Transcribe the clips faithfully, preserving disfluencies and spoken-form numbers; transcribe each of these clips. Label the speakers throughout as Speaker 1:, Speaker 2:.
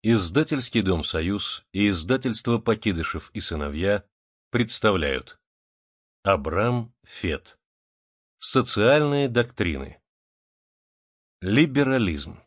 Speaker 1: Издательский дом «Союз» и издательство «Покидышев и сыновья» представляют Абрам Фет. Социальные доктрины. Либерализм.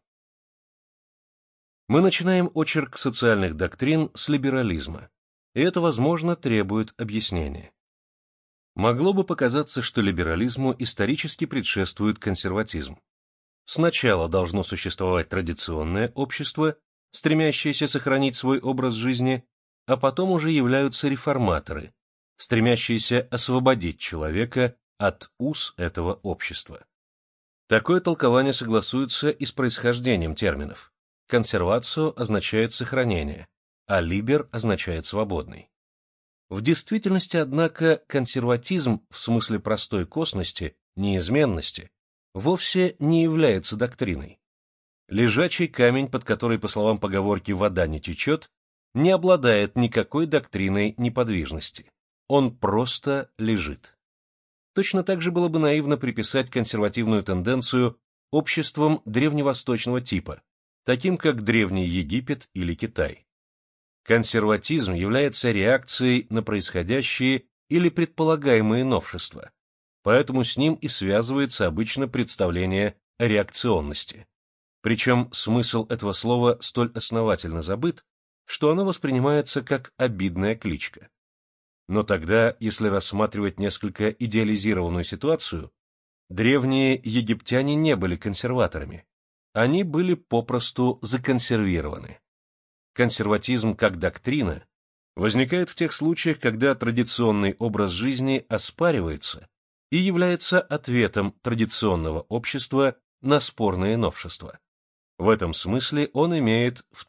Speaker 1: Мы начинаем очерк социальных доктрин с либерализма, и это, возможно, требует объяснения. Могло бы показаться, что либерализму исторически предшествует консерватизм. Сначала должно существовать традиционное общество, стремящиеся сохранить свой образ жизни, а потом уже являются реформаторы, стремящиеся освободить человека от уз этого общества. Такое толкование согласуется и с происхождением терминов. Консервацию означает сохранение, а либер означает свободный. В действительности, однако, консерватизм в смысле простой косности, неизменности, вовсе не является доктриной. Лежачий камень, под который, по словам поговорки, вода не течет, не обладает никакой доктриной неподвижности. Он просто лежит. Точно так же было бы наивно приписать консервативную тенденцию обществам древневосточного типа, таким как Древний Египет или Китай. Консерватизм является реакцией на происходящие или предполагаемые новшества, поэтому с ним и связывается обычно представление о реакционности. Причем смысл этого слова столь основательно забыт, что оно воспринимается как обидная кличка. Но тогда, если рассматривать несколько идеализированную ситуацию, древние египтяне не были консерваторами, они были попросту законсервированы. Консерватизм как доктрина возникает в тех случаях, когда традиционный образ жизни оспаривается и является ответом традиционного общества на спорные новшества. В этом смысле он имеет в